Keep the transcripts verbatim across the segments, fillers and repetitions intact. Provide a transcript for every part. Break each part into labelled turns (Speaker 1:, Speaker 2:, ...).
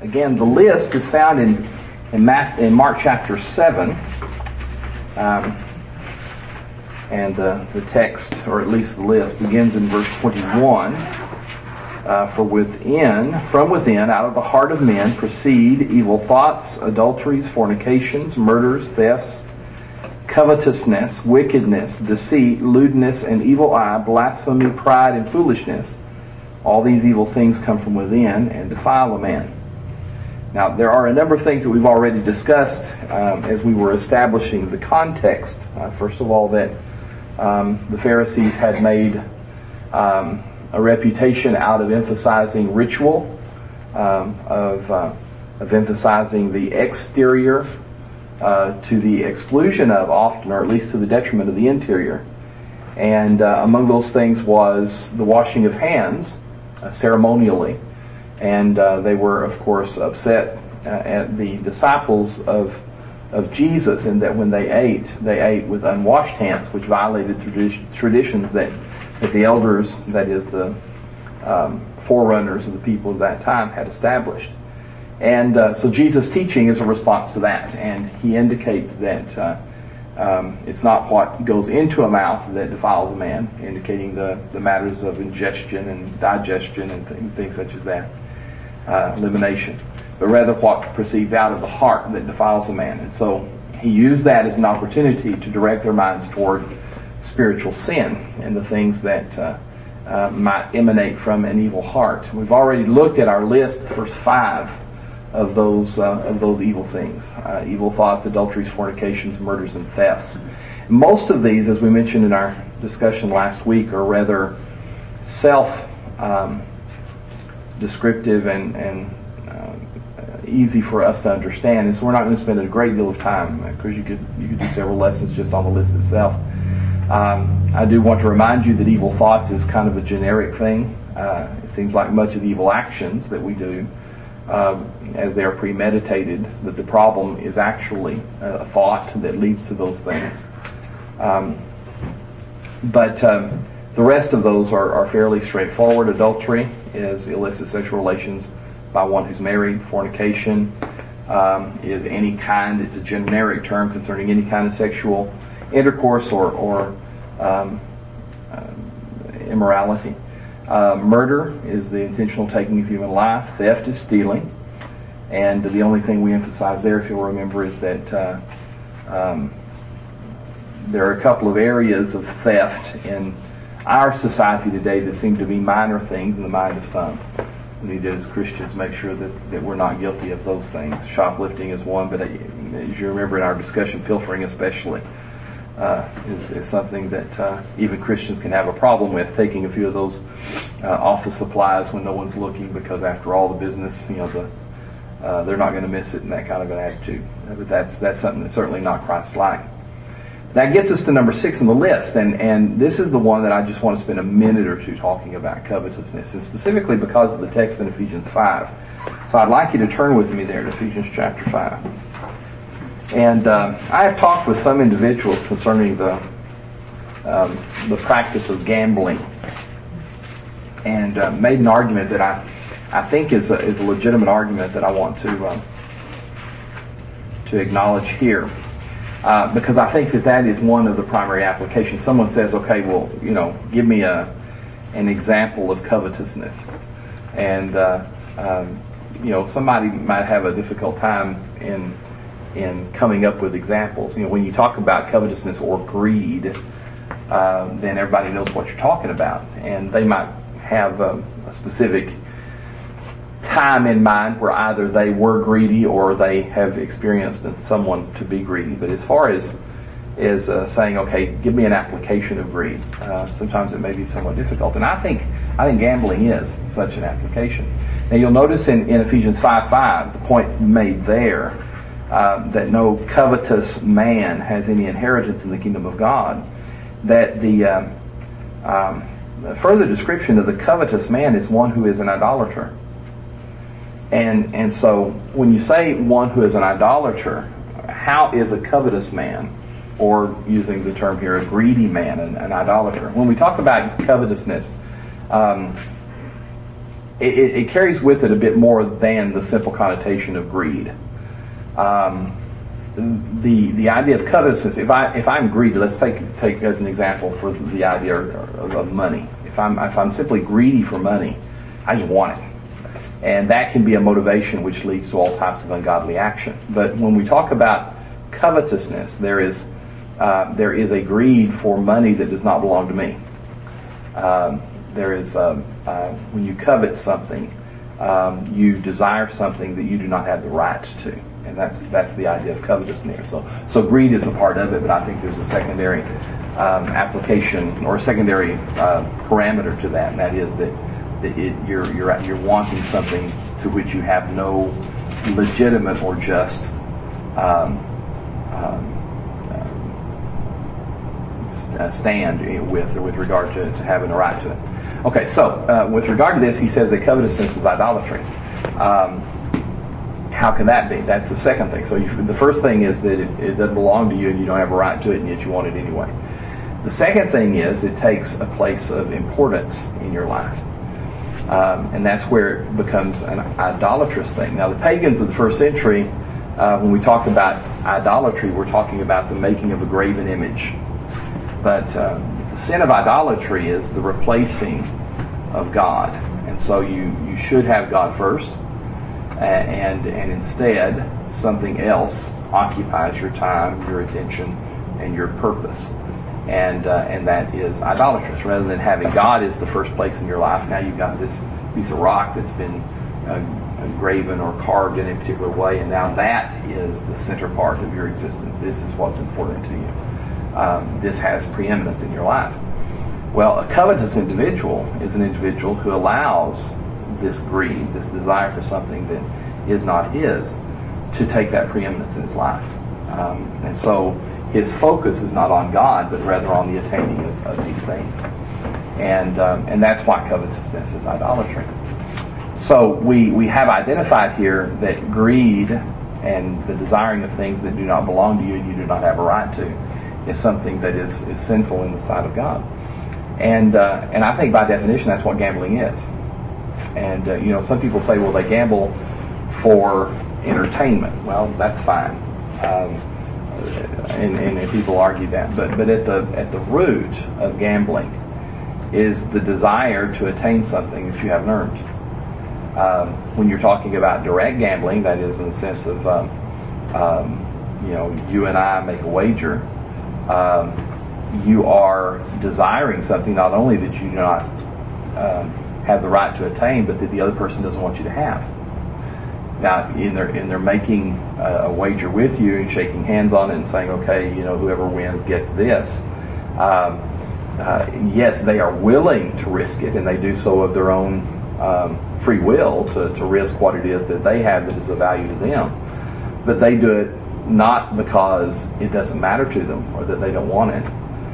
Speaker 1: again, the list is found in in, Math, in Mark chapter seven, um, and the, the text, or at least the list, begins in verse twenty-one. Uh, For within, from within, out of the heart of men, proceed evil thoughts, adulteries, fornications, murders, thefts, covetousness, wickedness, deceit, lewdness, and evil eye, blasphemy, pride, and foolishness. All these evil things come from within and defile a man. Now, there are a number of things that we've already discussed um, as we were establishing the context. Uh, first of all, that um, the Pharisees had made um, a reputation out of emphasizing ritual, um, of, uh, of emphasizing the exterior uh, to the exclusion of often, or at least to the detriment of the interior. And uh, among those things was the washing of hands, uh, ceremonially. And uh, they were, of course, upset uh, at the disciples of of Jesus, in that when they ate, they ate with unwashed hands, which violated tradi- traditions that, that the elders, that is the um, forerunners of the people of that time, had established. And uh, so Jesus' teaching is a response to that, and he indicates that uh, um, it's not what goes into a mouth that defiles a man, indicating the, the matters of ingestion and digestion and th- things such as that. Uh, elimination, but rather what proceeds out of the heart that defiles a man. And so he used that as an opportunity to direct their minds toward spiritual sin and the things that uh, uh, might emanate from an evil heart. We've already looked at our list, verse five, of those uh, of those evil things: uh, evil thoughts, adulteries, fornications, murders, and thefts. Most of these, as we mentioned in our discussion last week, are rather self um, descriptive and, and uh, easy for us to understand, and so we're not going to spend a great deal of time, because you could you could do several lessons just on the list itself. Um, I do want to remind you that evil thoughts is kind of a generic thing. Uh, it seems like much of the evil actions that we do, uh, as they are premeditated, that the problem is actually a thought that leads to those things. Um, but um, the rest of those are, are fairly straightforward. Adultery is illicit sexual relations by one who's married. Fornication um, is any kind, it's a generic term concerning any kind of sexual intercourse or, or um, uh, immorality. Uh, murder is the intentional taking of human life. Theft is stealing. And the only thing we emphasize there, if you'll remember, is that uh, um, there are a couple of areas of theft in our society today that seem to be minor things in the mind of some. We need to, as Christians, make sure that, that we're not guilty of those things. Shoplifting is one, but as you remember in our discussion, pilfering especially uh, is, is something that uh, even Christians can have a problem with, taking a few of those uh, office supplies when no one's looking, because after all, the business, you know, the uh, they're not going to miss it, and that kind of an attitude. Uh, but that's that's something that's certainly not Christ-like. That gets us to number six on the list, and, and this is the one that I just want to spend a minute or two talking about, covetousness, and specifically because of the text in Ephesians five. So I'd like you to turn with me there to Ephesians chapter five. And uh, I have talked with some individuals concerning the um, the practice of gambling, and uh, made an argument that I I think is a, is a legitimate argument that I want to uh, to acknowledge here. Uh, because I think that that is one of the primary applications. Someone says, okay, well, you know, give me a an example of covetousness. And, uh, um, you know, somebody might have a difficult time in in coming up with examples. You know, when you talk about covetousness or greed, uh, then everybody knows what you're talking about. And they might have a, a specific time in mind where either they were greedy or they have experienced someone to be greedy. But as far as is uh, saying, okay, give me an application of greed, uh, sometimes it may be somewhat difficult. And I think I think gambling is such an application. Now you'll notice in, in Ephesians five five, the point made there uh, that no covetous man has any inheritance in the kingdom of God. That the, um, um, the further description of the covetous man is one who is an idolater. And and so when you say one who is an idolater, how is a covetous man, or using the term here, a greedy man, an, an idolater? When we talk about covetousness, um, it, it, it carries with it a bit more than the simple connotation of greed. Um, the the idea of covetousness. If I if I'm greedy, let's take take as an example for the idea of, of money. If I'm if I'm simply greedy for money, I just want it, and that can be a motivation which leads to all types of ungodly action. But when we talk about covetousness, there is uh, there is a greed for money that does not belong to me. Um, there is um, uh, when you covet something, um, you desire something that you do not have the right to. And that's that's the idea of covetousness. So so greed is a part of it, but I think there's a secondary um, application or a secondary uh, parameter to that, and that is that, that it, you're you're you're wanting something to which you have no legitimate or just um, um, uh, stand with or with regard to, to having a right to it. Okay, so uh, with regard to this, he says that covetousness is idolatry. Um, How can that be? That's the second thing. So you, the first thing is that it, it doesn't belong to you and you don't have a right to it, and yet you want it anyway. The second thing is it takes a place of importance in your life. Um, and that's where it becomes an idolatrous thing. Now, the pagans of the first century, uh, when we talk about idolatry, we're talking about the making of a graven image. But uh, the sin of idolatry is the replacing of God. And so you, you should have God first. And and instead, something else occupies your time, your attention, and your purpose, and uh, and that is idolatrous. Rather than having God as the first place in your life, now you've got this piece of rock that's been uh, graven or carved in a particular way, and now that is the center part of your existence. This is what's important to you. Um, this has preeminence in your life. Well, a covetous individual is an individual who allows this greed, this desire for something that is not his, to take that preeminence in his life. Um, and so his focus is not on God, but rather on the attaining of, of these things. And um, and that's why covetousness is idolatry. So we, we have identified here that greed and the desiring of things that do not belong to you and you do not have a right to is something that is, is sinful in the sight of God. And uh, and I think by definition that's what gambling is. And, uh, you know, some people say, well, they gamble for entertainment. Well, that's fine. Um, and, and people argue that. But but at the at the root of gambling is the desire to attain something that you haven't earned. Um, when you're talking about direct gambling, that is in the sense of, um, um, you know, you and I make a wager. Um, you are desiring something not only that you do not um, have the right to attain, but that the other person doesn't want you to have. Now, in their in their making a, a wager with you and shaking hands on it and saying, okay, you know, whoever wins gets this. Um, uh, yes, they are willing to risk it, and they do so of their own um, free will to, to risk what it is that they have that is of value to them. But they do it not because it doesn't matter to them or that they don't want it,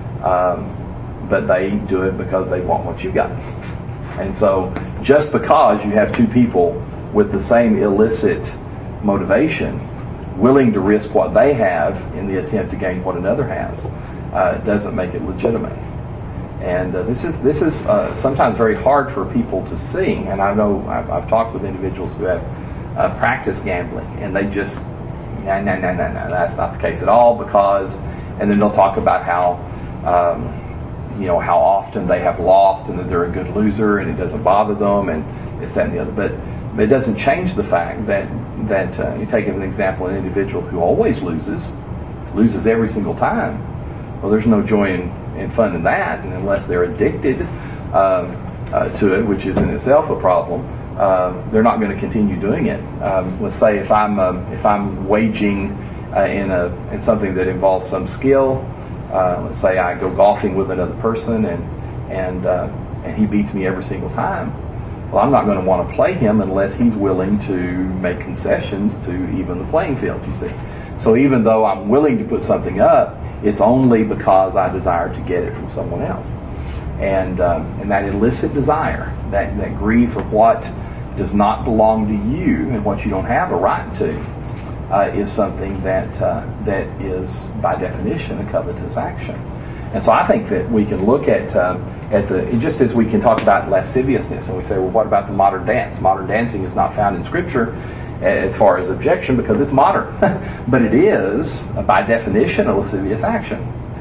Speaker 1: um, but they do it because they want what you got. And so just because you have two people with the same illicit motivation willing to risk what they have in the attempt to gain what another has uh, doesn't make it legitimate. And uh, this is this is uh, sometimes very hard for people to see. And I know I've, I've talked with individuals who have uh, practiced gambling, and they just, no, no, no, no, no, that's not the case at all because, and then they'll talk about how, um, you know, how often they have lost and that they're a good loser and it doesn't bother them and this, that, and the other. But, but it doesn't change the fact that, that uh, you take as an example an individual who always loses, loses every single time. Well, there's no joy in, in fun in that, and unless they're addicted um, uh, to it, which is in itself a problem, uh, they're not going to continue doing it. Um, let's say if I'm um, if I'm waging uh, in a in something that involves some skill. Uh, let's say I go golfing with another person and and uh, and he beats me every single time. Well, I'm not going to want to play him unless he's willing to make concessions to even the playing field, you see. So even though I'm willing to put something up, it's only because I desire to get it from someone else. And um, and that illicit desire, that, that greed for what does not belong to you and what you don't have a right to, uh, is something that uh, that is, by definition, a covetous action. And so I think that we can look at uh, at the just as we can talk about lasciviousness, and we say, well, what about the modern dance? Modern dancing is not found in Scripture as far as objection because it's modern, but it is by definition a lascivious action.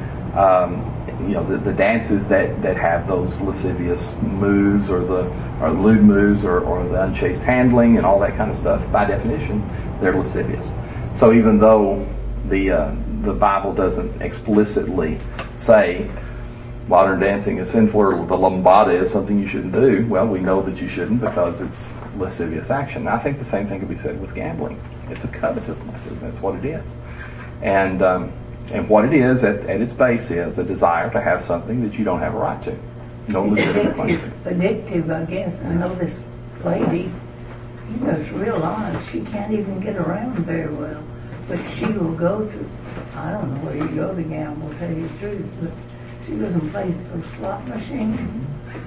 Speaker 1: Um, you know, the, the dances that, that have those lascivious moves or the or lewd moves or, or the unchaste handling and all that kind of stuff, by definition, they're lascivious. So even though the uh, the Bible doesn't explicitly say modern dancing is sinful or the lambada is something you shouldn't do, well, we know that you shouldn't because it's lascivious action. I think the same thing could be said with gambling. It's a covetousness, and that's what it is. And um, and what it is at, at its base is a desire to have something that you don't have a right to. No legitimate claim.
Speaker 2: Addictive, I guess. I know this lady, you know, it's real odd. She can't even get around very well. But she will go to, I don't know where you go to gamble, to tell you the truth, but she goes and plays those slot machines.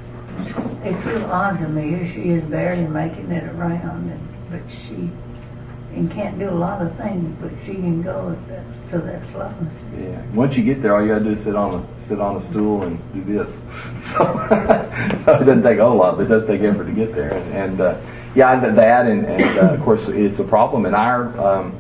Speaker 2: It's real odd to me. Here she is barely making it around, and, but she and can't do a lot of things, but she can go at that, to that slot machine.
Speaker 1: Yeah. Once you get there, all you got to do is sit on a sit on a stool and do this. So, so it doesn't take a whole lot, but it does take effort to get there. And, and uh, yeah, that and, and uh, of course it's a problem in our um,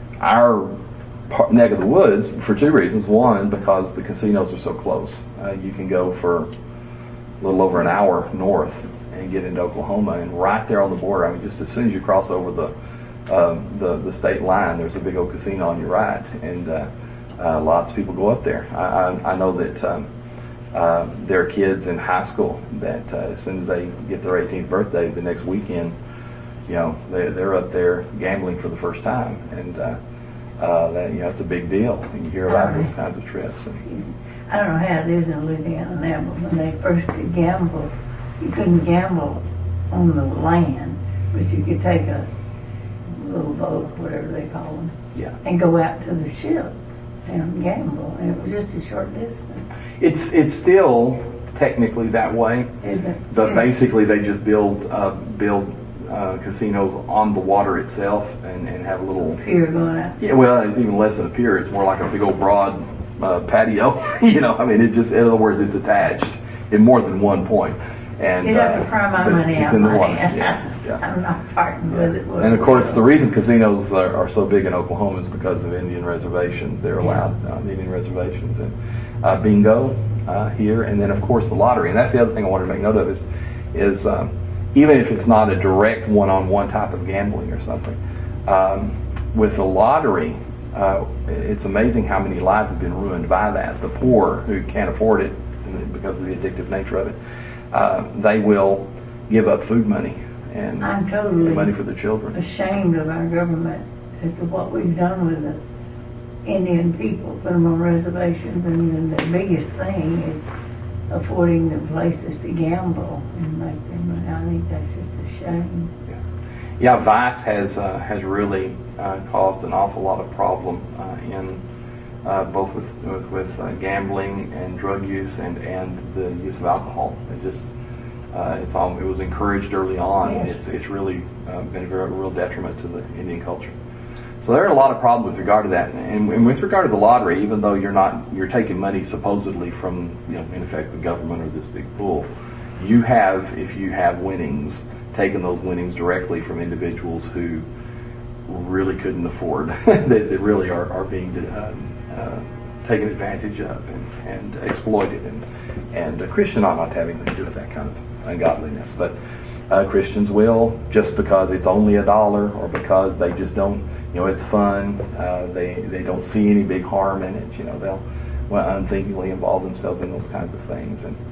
Speaker 1: our part, neck of the woods for two reasons. One, because the casinos are so close. Uh, you can go for a little over an hour north and get into Oklahoma, and right there on the border, I mean, just as soon as you cross over the uh, the, the state line, there's a big old casino on your right, and uh, uh, lots of people go up there. I, I, I know that um, uh, there are kids in high school that uh, as soon as they get their eighteenth birthday, the next weekend, you know, they, they're up there gambling for the first time, and uh, uh, that, you know, it's a big deal. And you hear about those kinds of trips. And,
Speaker 2: I don't know how it is in Louisiana now, but when they first could gamble, you couldn't gamble on the land, but you could take a little boat, whatever they call them,
Speaker 1: yeah.
Speaker 2: and go out to the ships and gamble, and it was just a short distance.
Speaker 1: It's it's still technically that way,
Speaker 2: Is it?
Speaker 1: but
Speaker 2: Yeah.
Speaker 1: basically they just build uh, build uh, casinos on the water itself and, and have a little
Speaker 2: Pier going out.
Speaker 1: Yeah, well, it's even less than a pier. It's more like a big old broad uh, patio. You know, I mean, it just, in other words, it's attached in more than one point. And
Speaker 2: You'd have
Speaker 1: uh,
Speaker 2: to pry my
Speaker 1: but
Speaker 2: money
Speaker 1: it's
Speaker 2: out
Speaker 1: in the
Speaker 2: my
Speaker 1: water.
Speaker 2: hand.
Speaker 1: Yeah, yeah.
Speaker 2: I'm not parting with it.
Speaker 1: And of course, the reason casinos are, are so big in Oklahoma is because of Indian reservations. They're allowed uh, Indian reservations and uh, bingo uh, here, and then of course the lottery. And that's the other thing I wanted to make note of is, is um, even if it's not a direct one-on-one type of gambling or something, um, with the lottery, uh, it's amazing how many lives have been ruined by that. The poor who can't afford it because of the addictive nature of it, uh, they will give up food money and
Speaker 2: I'm totally
Speaker 1: money for their children.
Speaker 2: ashamed of our government as to what we've done with the Indian people, put them on reservations, and then the biggest thing is affording them places to gamble and make them money. I think that's just a shame.
Speaker 1: Yeah, yeah Vice has uh, has really uh, caused an awful lot of problem uh, in uh, both with with, with uh, gambling and drug use and, and the use of alcohol. It just uh, it's all, it was encouraged early on.
Speaker 2: Yes.
Speaker 1: It's it's really uh, been a very, real detriment to the Indian culture. So there are a lot of problems with regard to that, and, and with regard to the lottery, even though you're not you're taking money supposedly from, you know, in effect the government or this big pool, you have, if you have winnings, taken those winnings directly from individuals who really couldn't afford, that, that really are, are being uh, uh, taken advantage of and, and exploited, and and a Christian ought not to have anything to do with that kind of ungodliness, but uh, Christians will, just because it's only a dollar or because they just don't, you know, it's fun, uh, they they don't see any big harm in it, you know, they'll well, unthinkingly involve themselves in those kinds of things, and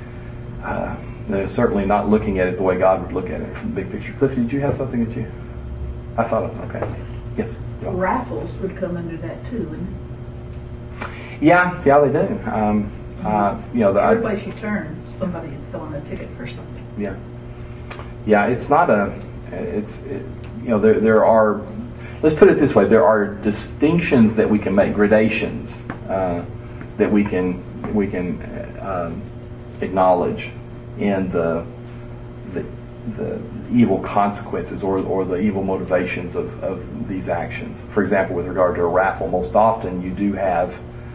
Speaker 1: uh, they're certainly not looking at it the way God would look at it from the big picture. Cliff, did you have something that you, I thought of, okay, yes.
Speaker 3: Raffles would come under that too, wouldn't it?
Speaker 1: Yeah, yeah, they do. Um, uh, you know, the,
Speaker 3: Every place you turn, somebody is selling a ticket for something.
Speaker 1: Yeah, yeah. It's not a. It's it, you know there there are. Let's put it this way: there are distinctions that we can make, gradations uh, that we can we can uh, um, acknowledge in the the the evil consequences or or the evil motivations of, of these actions. For example, with regard to a raffle, most often you do have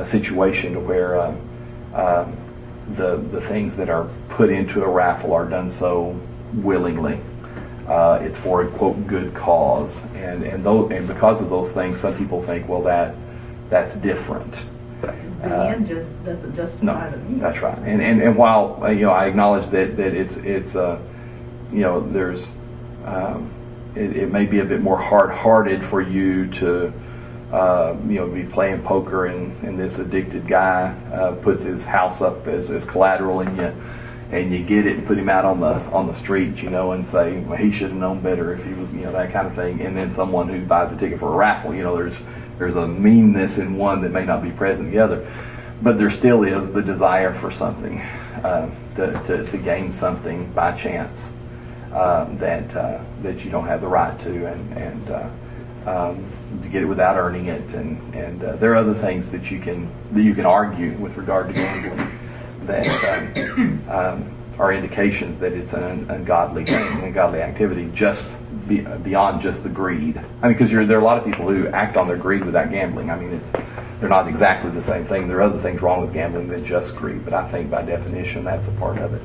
Speaker 1: a situation to where uh, uh, the the things that are put into a raffle are done so willingly. Uh, it's for a quote good cause, and and those, and because of those things, some people think, well, that that's different.
Speaker 3: The
Speaker 1: Uh,
Speaker 3: end just doesn't
Speaker 1: No,
Speaker 3: justify the means.
Speaker 1: that's right. And and, and while uh, you know, I acknowledge that, that it's it's uh, you know, there's um, it, it may be a bit more hard-hearted for you to uh, you know, be playing poker and, and this addicted guy uh, puts his house up as, as collateral, and you and you get it and put him out on the on the street, you know, and say, well, he should have known better if he was, you know, that kind of thing. And then someone who buys a ticket for a raffle, you know, there's there's a meanness in one that may not be present in the other, but there still is the desire for something, uh, to, to to gain something by chance uh, that uh, that you don't have the right to, and and uh, um, to get it without earning it, and and uh, there are other things that you can that you can argue with regard to gambling that um, um, are indications that it's an ungodly thing, an ungodly activity, just be, beyond just the greed. I mean, because there are a lot of people who act on their greed without gambling. I mean, it's they're not exactly the same thing. There are other things wrong with gambling than just greed, but I think by definition that's a part of it,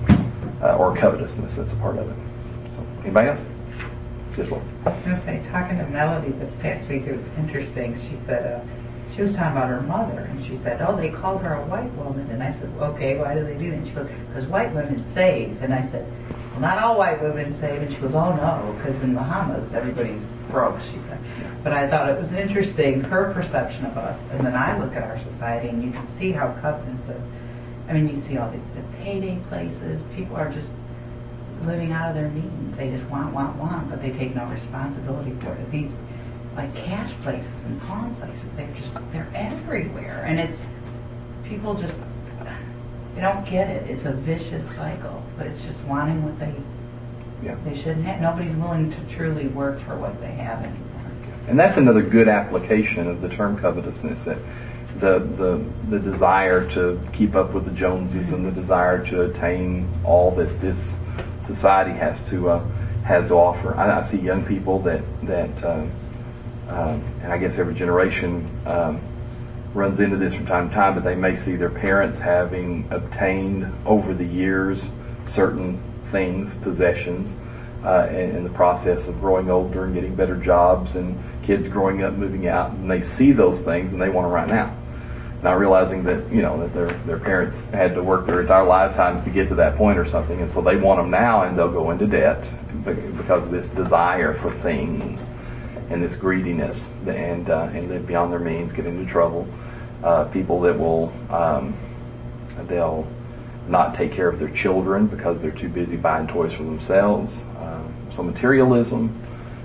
Speaker 1: uh, or covetousness, that's a part of it. So, anybody else? Yes, Lord.
Speaker 4: I was going to say, talking to Melody this past week, it was interesting. She said, uh, she was talking about her mother, and she said, oh, they called her a white woman. And I said, okay, why do they do that? And she goes, because white women save. And I said, well, not all white women save. And she goes, oh, no, because in Bahamas, everybody's broke, she said. But I thought it was interesting, her perception of us. And then I look at our society, and you can see how covenants, I mean, you see all the, the payday places. People are just living out of their means. They just want, want, want, but they take no responsibility for it. These, like, cash places and pawn places, they're just, they're everywhere. And it's, people just, they don't get it. It's a vicious cycle, but it's just wanting what they,
Speaker 1: Yeah.
Speaker 4: they shouldn't have. Nobody's willing to truly work for what they have anymore.
Speaker 1: And that's another good application of the term covetousness, that the, the the desire to keep up with the Joneses and the desire to attain all that this society has to uh, has to offer. I, I see young people that that uh, um, and I guess every generation um, runs into this from time to time, but they may see their parents having obtained over the years certain things, possessions, uh, in, in the process of growing older and getting better jobs, and kids growing up, moving out, and they see those things and they want them right now. Not realizing that, you know, that their their parents had to work their entire lifetimes to get to that point or something, and so they want them now, and they'll go into debt because of this desire for things and this greediness, and uh, and live beyond their means, get into trouble. Uh, people that will um, they'll not take care of their children because they're too busy buying toys for themselves. Uh, so materialism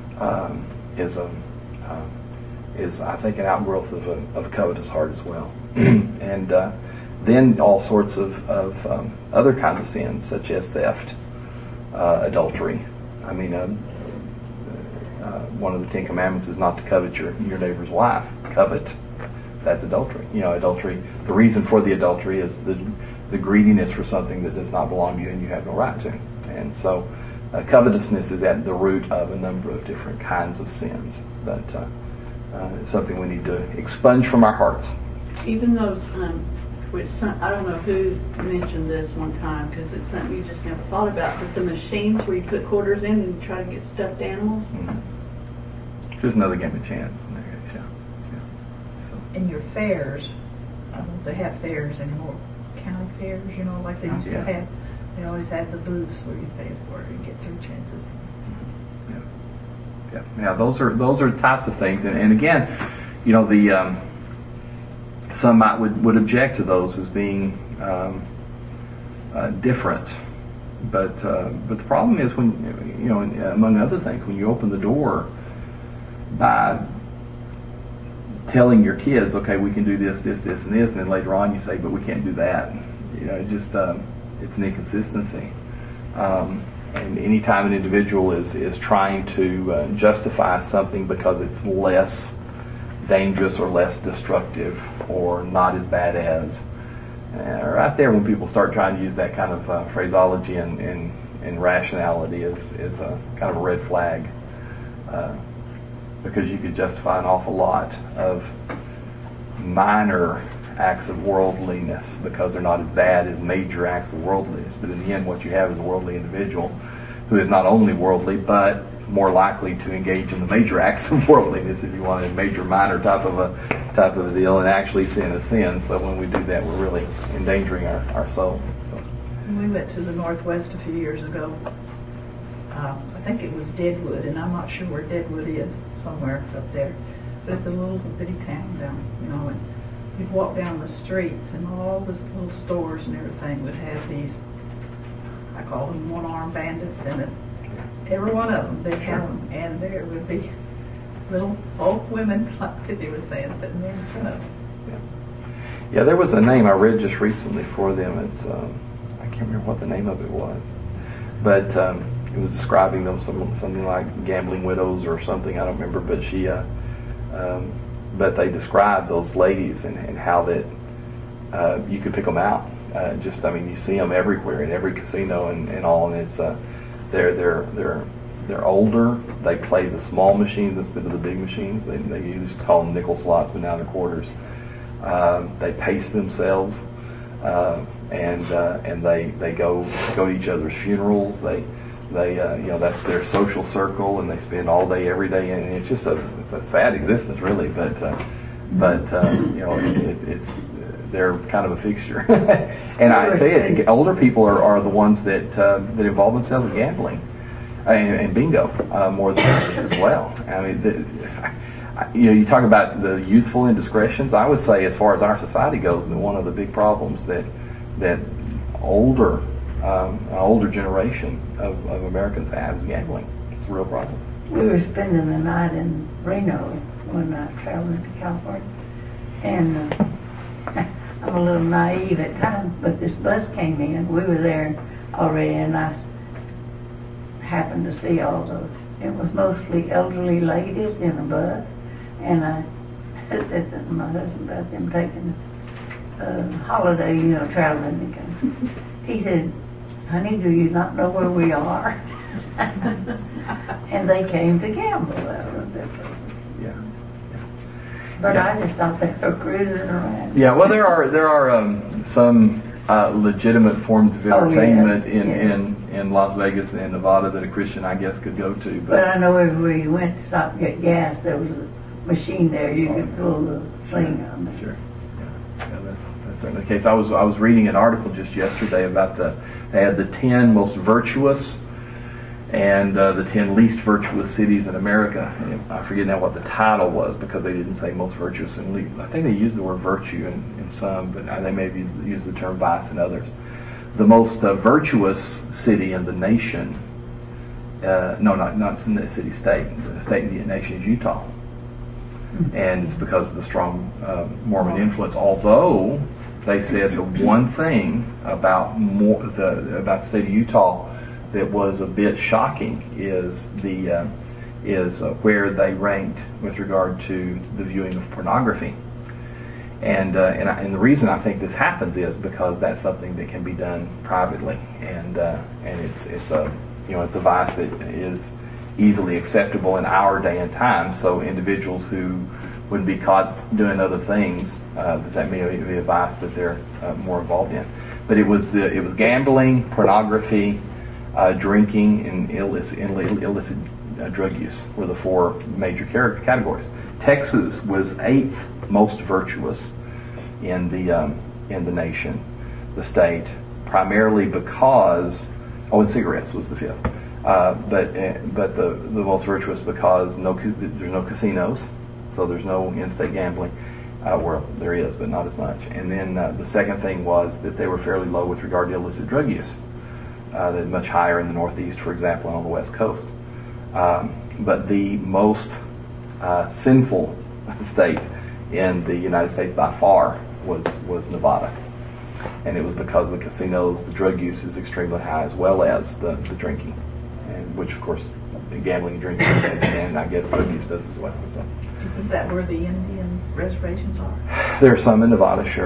Speaker 1: um, is a uh, is I think an outgrowth of a, of a covetous heart as well. And uh, then all sorts of, of um, other kinds of sins, such as theft, uh, adultery. I mean, uh, uh, one of the Ten Commandments is not to covet your, your neighbor's wife. Covet, that's adultery. You know, adultery, the reason for the adultery is the the greediness for something that does not belong to you and you have no right to. And so uh, covetousness is at the root of a number of different kinds of sins. But uh, uh, it's something we need to expunge from our hearts.
Speaker 3: Even those, um, which some, I don't know who mentioned this one time, because it's something you just never thought about, but the machines where you put quarters in and try to get stuffed animals.
Speaker 1: Mm-hmm. Just another game of chance. Yeah. Yeah. So.
Speaker 5: In your fairs, I don't know if they have fairs anymore, county fairs, you know, like they used
Speaker 1: Yeah.
Speaker 5: to have. They always had the booths where you pay for it and get three chances.
Speaker 1: Yeah, yeah, yeah. Those are those are types of things, and, and again, you know, the um, some might would, would object to those as being um, uh, different, but uh, but the problem is when, you know, among other things, when you open the door by telling your kids, okay, we can do this, this, this, and this, and then later on you say, but we can't do that. You know, it just um, it's an inconsistency. Um, and anytime an individual is is trying to uh, justify something because it's less dangerous or less destructive or not as bad as, uh, right there when people start trying to use that kind of uh, phraseology and, and, and rationality is, is a kind of a red flag. Uh, because you could justify an awful lot of minor acts of worldliness because they're not as bad as major acts of worldliness. But in the end, what you have is a worldly individual who is not only worldly, but more likely to engage in the major acts of worldliness, if you want, a major minor type of a type of a deal, and actually sin is sin. So when we do that, we're really endangering our, our soul. So.
Speaker 5: We went to the Northwest a few years ago. Uh, I think it was Deadwood, and I'm not sure where Deadwood is, somewhere up there. But it's a little bitty town down, you know, and you'd walk down the streets, and all the little stores and everything would have these, I call them one-armed bandits in it. Every one of them, they'd have them, and there would be little old women, like Tiffany was saying, sitting there in front of them.
Speaker 1: Yeah, there was a name I read just recently for them. It's um, I can't remember what the name of it was, but um, it was describing them some, something like gambling widows or something. I don't remember, but she, uh, um, but they described those ladies and, and how that uh, you could pick them out. Uh, just I mean, you see them everywhere in every casino and, and all, and it's uh, they're they're they're they're older. They play the small machines instead of the big machines. They they used to call them nickel slots, but now they're quarters. Uh, they pace themselves, uh, and uh, and they, they go go to each other's funerals. They they uh, you know that's their social circle, and they spend all day every day. And it's just a it's a sad existence, really. But uh, but uh, you know it, it's they're kind of a fixture. And I tell you, older people are, are the ones that uh, that involve themselves in gambling and, and bingo uh, more than others as well. I mean. The, You know, you talk about the youthful indiscretions. I would say, as far as our society goes, that one of the big problems that that older, um, an older generation of, of Americans have is gambling. It's a real problem.
Speaker 2: We were spending the night in Reno when I traveled to California, and uh, I'm a little naive at times, but this bus came in. We were there already, and I happened to see all those. It was mostly elderly ladies in a bus. And I said to my husband about them taking a holiday, you know, traveling. Because he said, "Honey, do you not know where we are?" And they came to gamble out of it.
Speaker 1: Yeah.
Speaker 2: But
Speaker 1: Yeah.
Speaker 2: I just thought they were cruising around.
Speaker 1: Yeah. Well, there are there are um, some uh, legitimate forms of
Speaker 2: Oh, yes,
Speaker 1: entertainment in,
Speaker 2: yes.
Speaker 1: in in Las Vegas and Nevada that a Christian, I guess, could go to. But,
Speaker 2: But I know everywhere you went to stop and get gas, there was a machine there you could pull the thing on.
Speaker 1: Sure. Yeah, yeah that's, that's certainly the case. I was I was reading an article just yesterday about the they had the ten most virtuous and uh, the ten least virtuous cities in America. And I forget now what the title was because they didn't say most virtuous and least. I think they used the word virtue in, in some, but they maybe used the term vice in others. The most uh, virtuous city in the nation, uh, no, not not in the city state, the state in the nation is Utah. And it's because of the strong uh, Mormon influence. Although they said the one thing about more, the about the state of Utah that was a bit shocking is the uh, is uh, where they ranked with regard to the viewing of pornography. And uh, and, I, and the reason I think this happens is because that's something that can be done privately, and uh, and it's it's a you know it's a vice that is easily acceptable in our day and time. So individuals who would be caught doing other things, uh, that may be a vice that they're uh, more involved in. But it was the it was gambling, pornography, uh, drinking, and illicit, illicit uh, drug use were the four major categories. Texas was eighth most virtuous in the um, in the nation, the state, primarily because oh, and cigarettes was the fifth. Uh, but uh, but the the most virtuous because no there's no casinos, so there's no in-state gambling. Uh, well, there is, but not as much. And then uh, the second thing was that they were fairly low with regard to illicit drug use. Uh, they're much higher in the Northeast, for example, and on the West Coast. Um, but the most uh, sinful state in the United States by far was was Nevada. And it was because the casinos, the drug use is extremely high, as well as the, the drinking. And which, of course, the gambling, drinking, and, and I guess drug use does as well. So,
Speaker 5: Isn't that where the Indians reservations are?
Speaker 1: there are some in Nevada, sure, and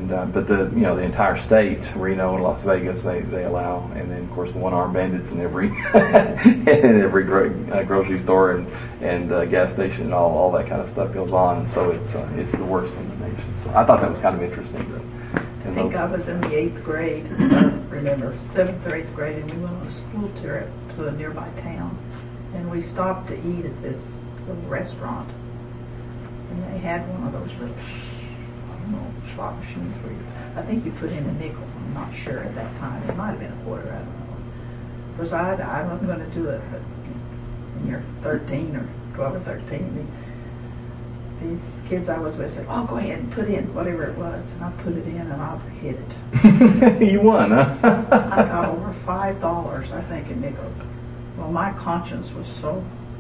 Speaker 1: and uh, but the you know the entire state, Reno and Las Vegas, they, they allow, and then of course the one-armed bandits in every in every gro- uh, grocery store and and uh, gas station and all all that kind of stuff goes on, and so it's uh, it's the worst in the nation. So I thought that was kind of interesting. That,
Speaker 5: I think I was in the eighth grade, I don't remember, seventh or eighth grade, and we went on a school trip to a nearby town, and we stopped to eat at this little restaurant, and they had one of those little, I don't know, slot machines where you, I think you put in a nickel, I'm not sure at that time, it might have been a quarter, I don't know. Because I, I wasn't going to do it, but when you're thirteen or twelve or thirteen, these kids I was with said, oh, go ahead and put in whatever it was. And I put it in and I hit it.
Speaker 1: You won, huh?
Speaker 5: I got over five dollars, I think, in nickels. Well, my conscience was so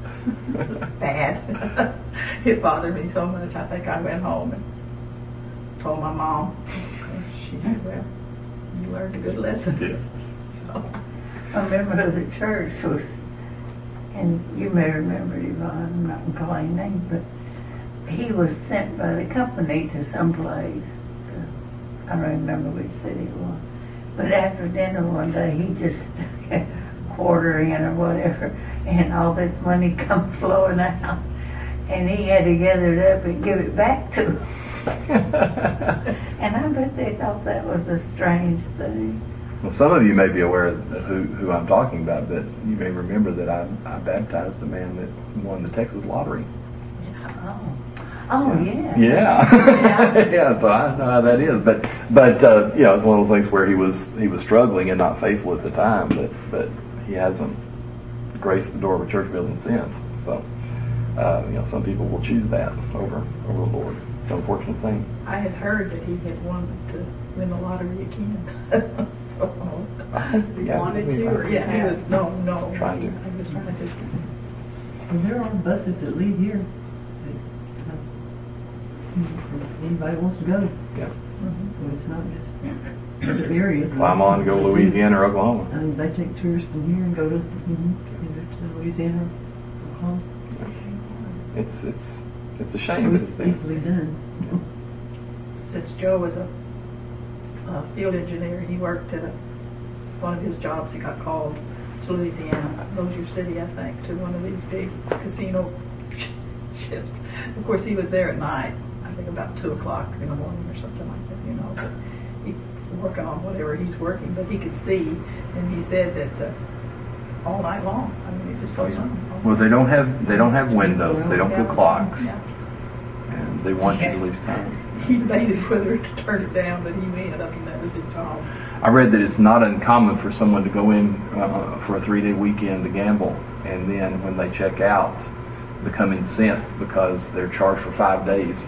Speaker 5: bad. It bothered me so much. I think I went home and told my mom. She said, well, you learned a good lesson.
Speaker 1: Yeah.
Speaker 5: So,
Speaker 2: I remember the church was, and you may remember Yvonne, I'm not going to call any names, but he was sent by the company to some place. I don't remember which city it was. But after dinner one day, he just stuck a quarter in or whatever, and all this money come flowing out. And he had to gather it up and give it back to them. And I bet they thought that was a strange thing.
Speaker 1: Well, some of you may be aware of who, who I'm talking about, but you may remember that I, I baptized a man that won the Texas lottery.
Speaker 2: Oh, oh yeah.
Speaker 1: Yeah, yeah. So I know how that is, but but uh, you know, it's one of those things where he was he was struggling and not faithful at the time, but but he hasn't graced the door of a church building since. So uh, you know, some people will choose that over over the Lord. It's an unfortunate thing.
Speaker 5: I had heard that he had wanted to win the lottery again. So,
Speaker 3: He
Speaker 1: Yeah,
Speaker 3: wanted
Speaker 1: we-
Speaker 3: to, or
Speaker 5: yeah, he was, no, no.
Speaker 1: Trying to.
Speaker 5: I was trying to.
Speaker 6: Well, there are buses that leave here. Anybody wants to go.
Speaker 1: Yeah.
Speaker 6: So it's not just other areas.
Speaker 1: Climb on, go to Louisiana or Oklahoma.
Speaker 6: I mean, they take tours from here and go to, mm-hmm, go to Louisiana, Oklahoma.
Speaker 1: It's it's it's a shame, but
Speaker 6: It's
Speaker 1: it's there.
Speaker 6: easily done.
Speaker 5: Since Joe was a, a field engineer, he worked at a, one of his jobs. He got called to Louisiana, Lozier City, I think, to one of these big casino ships. Of course, he was there at night. I think about two o'clock in the morning or something like that. You know, but he working on whatever he's working, but he could see, and he said that uh, all night long. I mean, it just goes on.
Speaker 1: Well, they don't have they don't have windows. They don't put clocks,
Speaker 5: Yeah.
Speaker 1: and they want you to lose time.
Speaker 5: He debated whether to turn it down, but he went. I mean, that was his job.
Speaker 1: I read that it's not uncommon for someone to go in uh, for a three-day weekend to gamble, and then when they check out, become incensed because they're charged for five days,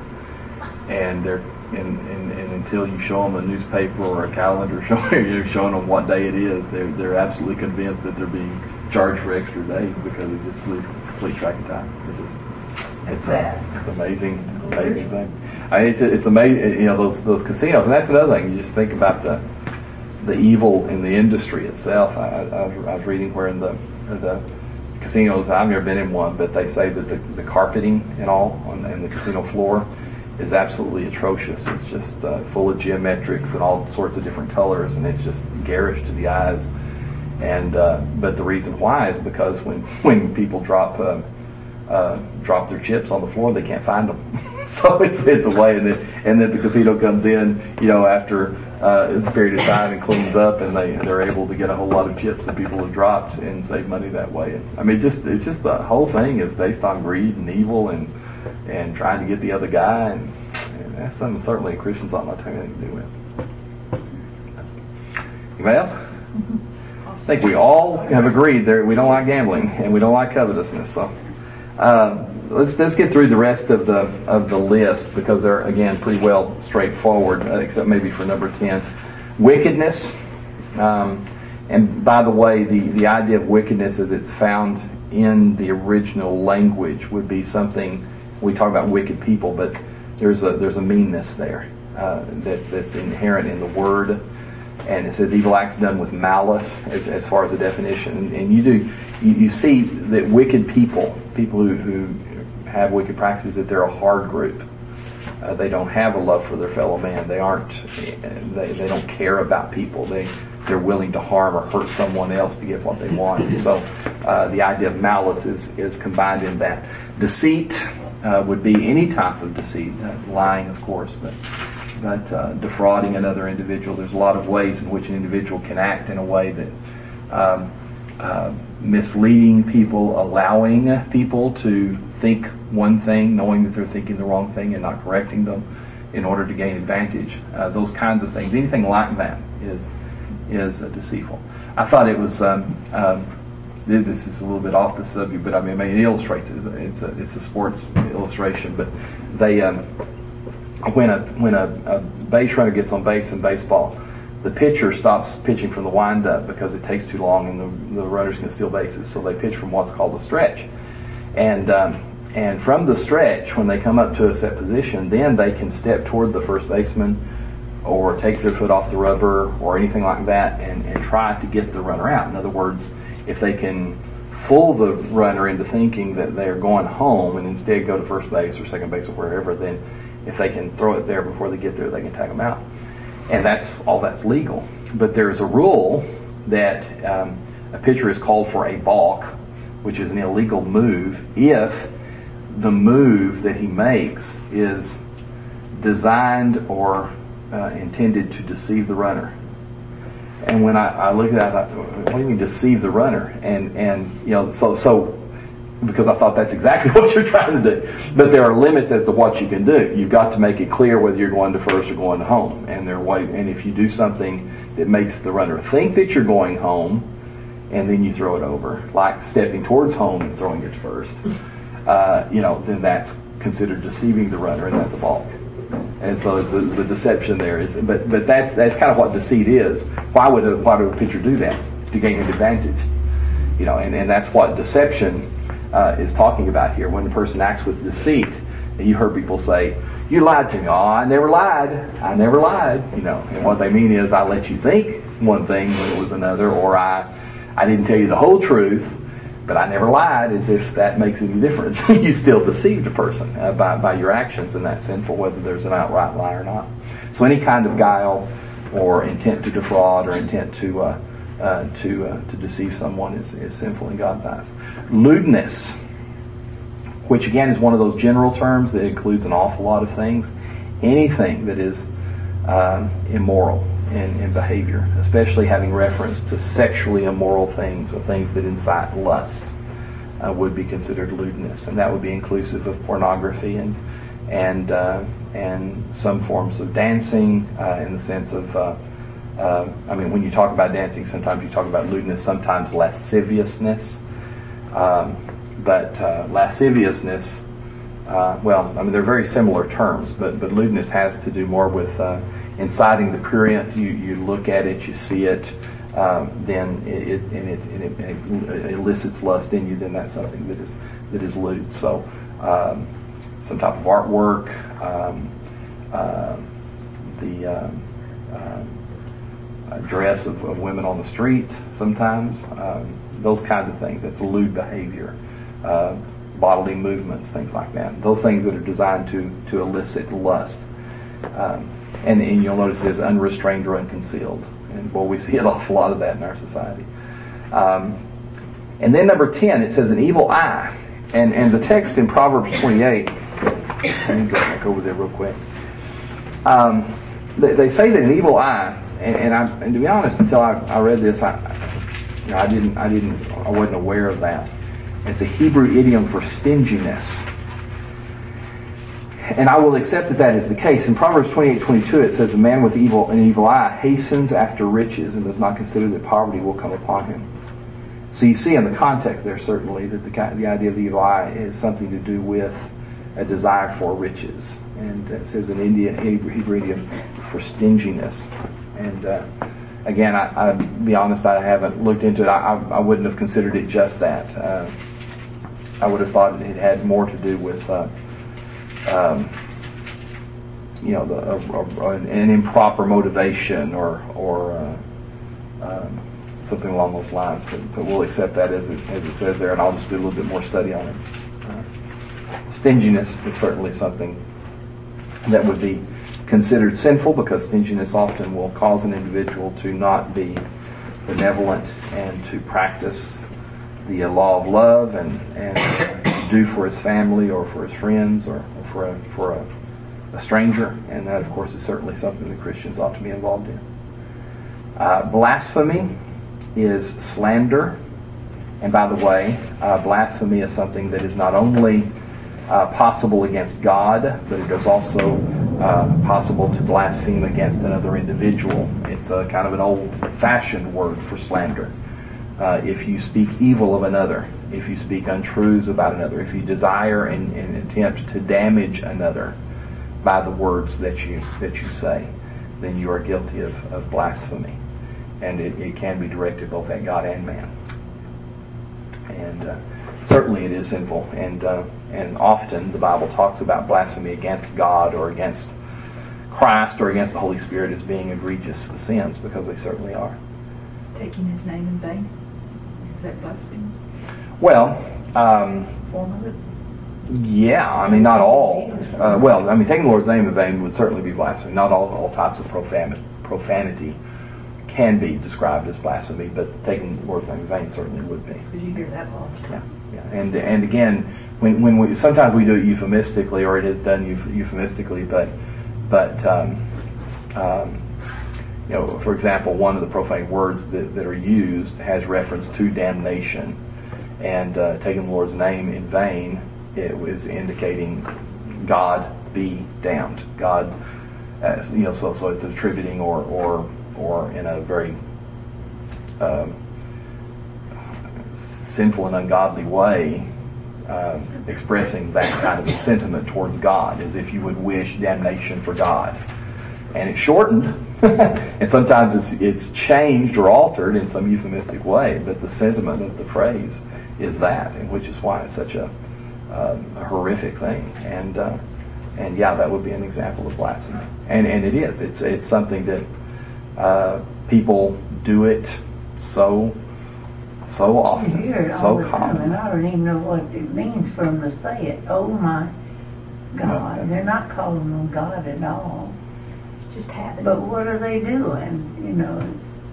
Speaker 1: and they're and, and, and until you show them a newspaper or a calendar showing you're showing them what day it is, they're they're absolutely convinced that they're being charged for extra days because it just loses complete track of time. It's just it's a, it's amazing, amazing thing. I, it's it's amazing, you know, those those casinos, and that's another thing. You just think about the the evil in the industry itself. I, I, I, was, I was reading where in the the casinos, I've never been in one, but they say that the, the carpeting and all on and the casino floor is absolutely atrocious. It's just uh, full of geometrics and all sorts of different colors, and it's just garish to the eyes. And uh, but the reason why is because when when people drop uh, uh, drop their chips on the floor, they can't find them. So it's it's a way, and then and then the casino comes in, you know, after uh, a period of time and cleans up, and they they're able to get a whole lot of chips that people have dropped and save money that way. I mean, just it's just the whole thing is based on greed and evil and and trying to get the other guy, and, and that's something certainly Christians ought not to have anything to do with. Anybody else? I think we all have agreed there we don't like gambling and we don't like covetousness. So. Um, Let's let's get through the rest of the of the list because they're again pretty well straightforward, uh, except maybe for number ten, wickedness. Um, and by the way, the, the idea of wickedness as it's found in the original language would be something we talk about wicked people, but there's a there's a meanness there uh, that that's inherent in the word. And it says evil acts done with malice as, as far as the definition. And, and you do you, you see that wicked people, people who, who have wicked practices, that they're a hard group. Uh, they don't have a love for their fellow man. They aren't. They, they don't care about people. They they're willing to harm or hurt someone else to get what they want. And so uh, the idea of malice is is combined in that. Deceit uh, would be any type of deceit, uh, lying, of course, but but uh, defrauding another individual. There's a lot of ways in which an individual can act in a way that. Um, uh, misleading people, allowing people to think one thing, knowing that they're thinking the wrong thing and not correcting them in order to gain advantage. Uh, those kinds of things, anything like that is is uh, deceitful. I thought it was. Um, um, this is a little bit off the subject, but I mean, it illustrates it. It's a it's a sports illustration, but they um, when a when a, a base runner gets on base in baseball, the pitcher stops pitching from the windup because it takes too long and the, the runners can steal bases. So they pitch from what's called a stretch. And um, and from the stretch, when they come up to a set position, then they can step toward the first baseman or take their foot off the rubber or anything like that and, and try to get the runner out. In other words, if they can fool the runner into thinking that they're going home and instead go to first base or second base or wherever, then if they can throw it there before they get there, they can tag them out. And that's all that's legal. But there's a rule that um, a pitcher is called for a balk, which is an illegal move, if the move that he makes is designed or uh, intended to deceive the runner. And when I, I looked at that, I thought, what do you mean deceive the runner? And and you know, so so. Because I thought that's exactly what you're trying to do. But there are limits as to what you can do. You've got to make it clear whether you're going to first or going to home. And there are ways, and if you do something that makes the runner think that you're going home, and then you throw it over, like stepping towards home and throwing it to first, uh, you know, then that's considered deceiving the runner, and that's a balk. And so the, the deception there is, but but that's that's kind of what deceit is. Why would a why would a pitcher do that? To gain an advantage, you know, and, and that's what deception. Uh, is talking about here. When the person acts with deceit, and you heard people say, "You lied to me." Oh, I never lied. I never lied. You know, and what they mean is, I let you think one thing when it was another, or I, I didn't tell you the whole truth, but I never lied. As if that makes any difference. You still deceived a person uh, by by your actions in that sinful, whether there's an outright lie or not. So any kind of guile, or intent to defraud, or intent to uh, Uh, to uh, to deceive someone is, is sinful in God's eyes. Lewdness, which again is one of those general terms that includes an awful lot of things. Anything that is um, immoral in, in behavior, especially having reference to sexually immoral things or things that incite lust, uh, would be considered lewdness, and that would be inclusive of pornography and and uh, and some forms of dancing uh, in the sense of. Uh, Uh, I mean, when you talk about dancing, sometimes you talk about lewdness, sometimes lasciviousness. Um, but uh, lasciviousness, uh, well, I mean, they're very similar terms, but, but lewdness has to do more with uh, inciting the prurient. You, you look at it, you see it, um, then it, it, and it, and it, and it elicits lust in you, then that's something that is that is lewd. So um, some type of artwork, um, uh, the... Um, um, Uh, dress of, of women on the street sometimes, um, those kinds of things. That's lewd behavior, uh, bodily movements, things like that. Those things that are designed to to elicit lust. Um, and, and you'll notice it is unrestrained or unconcealed. And boy, we see an awful lot of that in our society. Um, and then number ten, it says an evil eye. And, and the text in Proverbs twenty-eight, let me go back over there real quick. Um, they, they say that an evil eye, And, and, I, and to be honest, until I, I read this, I, you know, I didn't, I didn't, I wasn't aware of that. It's a Hebrew idiom for stinginess, and I will accept that that is the case. In Proverbs twenty-eight twenty-two, it says, "A man with evil an evil eye hastens after riches and does not consider that poverty will come upon him." So you see in the context there certainly that the the idea of the evil eye is something to do with a desire for riches, and it says in Indian Hebrew idiom for stinginess. And uh, again, I, I'll be honest, I haven't looked into it. I, I, I wouldn't have considered it just that. Uh, I would have thought it had more to do with, uh, um, you know, the, uh, an improper motivation or or uh, um, something along those lines. But, but we'll accept that as it, as it says there, and I'll just do a little bit more study on it. Uh, stinginess is certainly something that would be considered sinful, because stinginess often will cause an individual to not be benevolent and to practice the law of love and, and to do for his family or for his friends or, or for a, for a, a stranger. And that, of course, is certainly something that Christians ought to be involved in. Uh, blasphemy is slander. And by the way, uh, blasphemy is something that is not only uh, possible against God, but it is also uh, possible to blaspheme against another individual. It's a kind of an old-fashioned word for slander. Uh, if you speak evil of another, if you speak untruths about another, if you desire and, and attempt to damage another by the words that you that you say, then you are guilty of, of blasphemy. And it, it can be directed both at God and man. And uh, certainly it is sinful. And uh, and often the Bible talks about blasphemy against God or against Christ or against the Holy Spirit as being egregious sins, because they certainly are.
Speaker 5: Taking his name in vain. Is that blasphemy?
Speaker 1: Well, um,
Speaker 5: Form of it?
Speaker 1: yeah, I mean, not all. Uh, well, I mean, taking the Lord's name in vain would certainly be blasphemy. Not all, all types of profan- profanity can be described as blasphemy, but taking the Lord's name in vain certainly would be.
Speaker 5: Did you hear that all the
Speaker 1: Yeah,
Speaker 5: time?
Speaker 1: yeah. And and again, when when we sometimes we do it euphemistically, or it is done euph- euphemistically, but but um, um, you know, for example, one of the profane words that, that are used has reference to damnation, and uh, taking the Lord's name in vain, it was indicating God be damned. God, uh, you know, so so it's attributing or or or in a very um, sinful and ungodly way, uh, expressing that kind of a sentiment towards God, as if you would wish damnation for God. And it's shortened, and sometimes it's, it's changed or altered in some euphemistic way, but the sentiment of the phrase is that, and which is why it's such a, um, a horrific thing. And uh, and yeah, that would be an example of blasphemy. And and it is. It's it's something that uh, people do it so so often,
Speaker 2: You hear it
Speaker 1: so
Speaker 2: all the time, and
Speaker 1: common.
Speaker 2: I don't even know what it means for them to say it. Oh my God.
Speaker 1: No.
Speaker 2: They're not calling them God at all.
Speaker 5: It's just habit.
Speaker 2: But what are they doing? You know,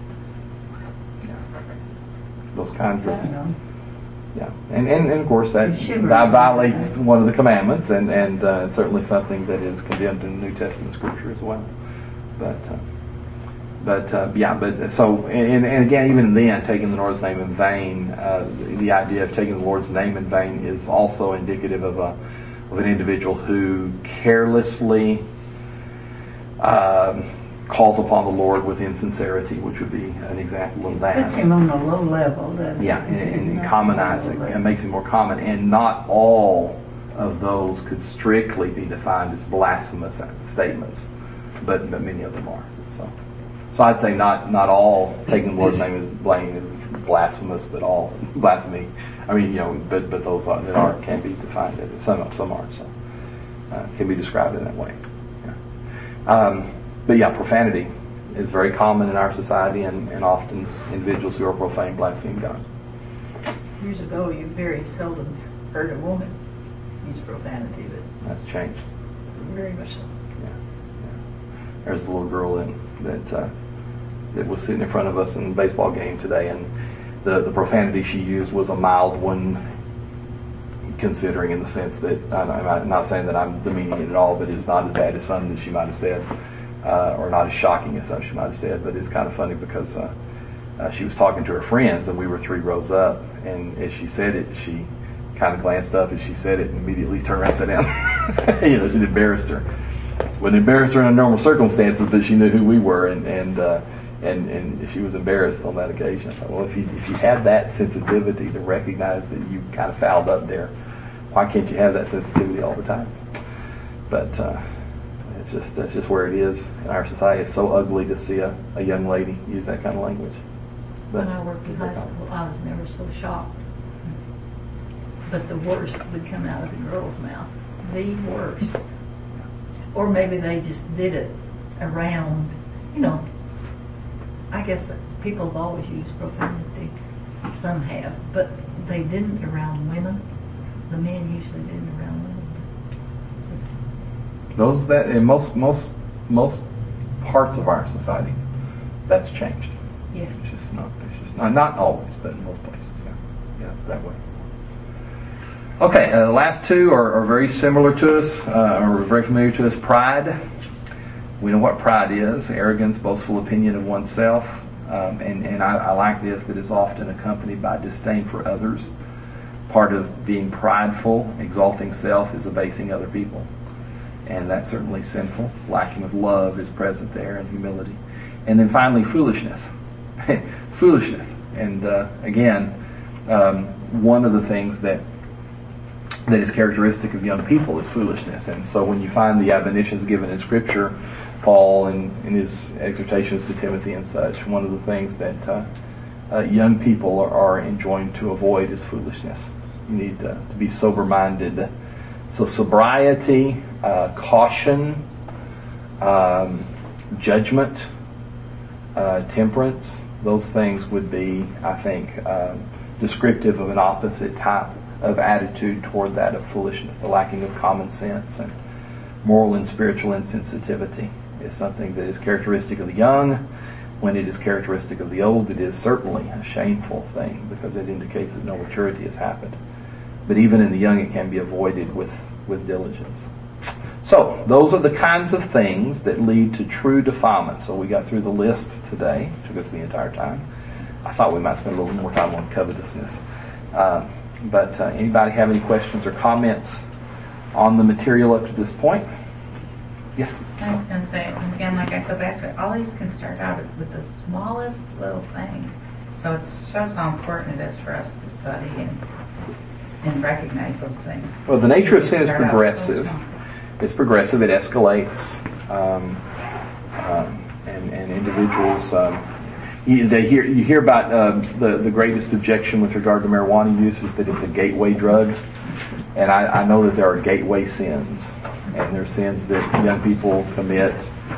Speaker 1: Those kinds
Speaker 2: I
Speaker 1: of
Speaker 2: don't know.
Speaker 1: yeah, and, and and of course that,
Speaker 2: It shivers
Speaker 1: that
Speaker 2: me.
Speaker 1: violates one of the commandments, and and uh, certainly something that is condemned in the New Testament Scripture as well. But uh, but uh, yeah, but so and, and again, even then, taking the Lord's name in vain, uh, the, the idea of taking the Lord's name in vain is also indicative of a of an individual who carelessly um, calls upon the Lord with insincerity, which would be an example of that.
Speaker 2: Puts him on a low level. doesn't it?
Speaker 1: Yeah, and, and
Speaker 2: Not
Speaker 1: commonizing,
Speaker 2: low
Speaker 1: and
Speaker 2: level.
Speaker 1: makes it more common. And not all of those could strictly be defined as blasphemous statements, but, but many of them are. So, so I'd say not not all taking the Lord's name is blame is blasphemous, but all blasphemy. I mean, you know, but but those are, that are can be defined as some some are so uh, can be described in that way. Yeah. Um, But yeah, profanity is very common in our society, and, and often individuals who are profane blaspheme God.
Speaker 5: Years ago, you very seldom heard a woman use profanity, but
Speaker 1: That's changed.
Speaker 5: very much so.
Speaker 1: Yeah. yeah. There's a little girl in, that uh, that was sitting in front of us in the baseball game today, and the, the profanity she used was a mild one, considering in the sense that, I'm not saying that I'm demeaning it at all, but it's not as bad as something that she might have said. Uh, or not as shocking as some she might have said, but it's kind of funny because uh, uh, she was talking to her friends, and we were three rows up, and as she said it, she kind of glanced up as she said it and immediately turned around and sat down. You know, it embarrassed her. Wouldn't embarrass her under normal circumstances, but she knew who we were, and and uh, and, and she was embarrassed on that occasion. I thought, well, if you if you have that sensitivity to recognize that you kind of fouled up there, why can't you have that sensitivity all the time? But uh, It's just that's just where it is in our society. It's so ugly to see a, a young lady use that kind of language. But
Speaker 7: When I worked in high school, I was never so shocked. But the worst would come out of the girl's mouth. The worst. Or maybe they just did it around, you know, I guess people have always used profanity. Some have. But they didn't around women. The men usually didn't around women.
Speaker 1: Those that in most most most parts of our society, that's changed.
Speaker 7: Yes.
Speaker 1: It's just not. It's just not, not always, but in most places, yeah, yeah, that way. Okay, uh, the last two are, are very similar to us, uh, or very familiar to us. Pride. We know what pride is: arrogance, boastful opinion of oneself, um, and and I, I like this, that is often accompanied by disdain for others. Part of being prideful, exalting self, is abasing other people, and that's certainly sinful. Lacking of love is present there, and humility. And then finally, foolishness. Foolishness. And uh, again, um, one of the things that that is characteristic of young people is foolishness. And so when you find the admonitions given in Scripture, Paul in, in his exhortations to Timothy and such, one of the things that uh, uh, young people are, are enjoined to avoid is foolishness. You need uh, to be sober-minded. So sobriety, uh, caution, um, judgment, uh, temperance, those things would be, I think, uh, descriptive of an opposite type of attitude toward that of foolishness. The lacking of common sense and moral and spiritual insensitivity is something that is characteristic of the young. When it is characteristic of the old, it is certainly a shameful thing because it indicates that no maturity has happened. But even in the young, it can be avoided with, with diligence. So, those are the kinds of things that lead to true defilement. So we got through the list today. It took us the entire time. I thought we might spend a little more time on covetousness. Uh, but uh, anybody have any questions or comments on the material up to this point? Yes?
Speaker 4: I was going to say, and again, like I said last week, all these can start out with the smallest little thing. So it shows how important it is for us to study and and recognize those things.
Speaker 1: Well, the nature of sin is
Speaker 4: Start out
Speaker 1: progressive.
Speaker 4: so small.
Speaker 1: It's progressive. It escalates, um, um, and, and individuals. Um, you, they hear you hear about uh, the the greatest objection with regard to marijuana use is that it's a gateway drug, and I, I know that there are gateway sins, and there are sins that young people commit,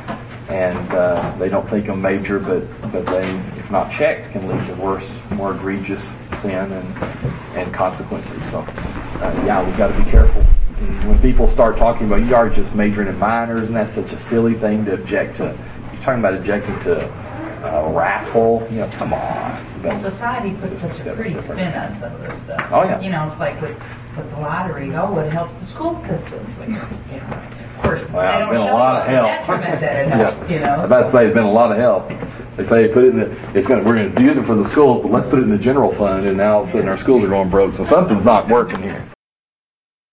Speaker 1: and uh, they don't think them major, but but they, if not checked, can lead to worse, more egregious sin and and consequences. So, uh, yeah, we've got to be careful. When people start talking about you are just majoring in minors, and that's such a silly thing to object to. You're talking about objecting to a raffle. You know, come on.
Speaker 4: Well, society puts
Speaker 1: It's
Speaker 4: such
Speaker 1: just
Speaker 4: a pretty
Speaker 1: different.
Speaker 4: spin on some of this stuff.
Speaker 1: Oh, yeah.
Speaker 4: You know, it's like with, with the lottery. Oh, it helps the school systems. Like, you know, of course,
Speaker 1: Well,
Speaker 4: they
Speaker 1: it's
Speaker 4: don't
Speaker 1: been a
Speaker 4: show
Speaker 1: lot of
Speaker 4: you the
Speaker 1: help.
Speaker 4: detriment that it
Speaker 1: Yeah.
Speaker 4: helps. You know,
Speaker 1: I'm about to say it's been a lot of help. They say put it in the, it's going to, we're going to use it for the schools, but let's put it in the general fund, and now all of a sudden our schools are going broke. So something's not working here.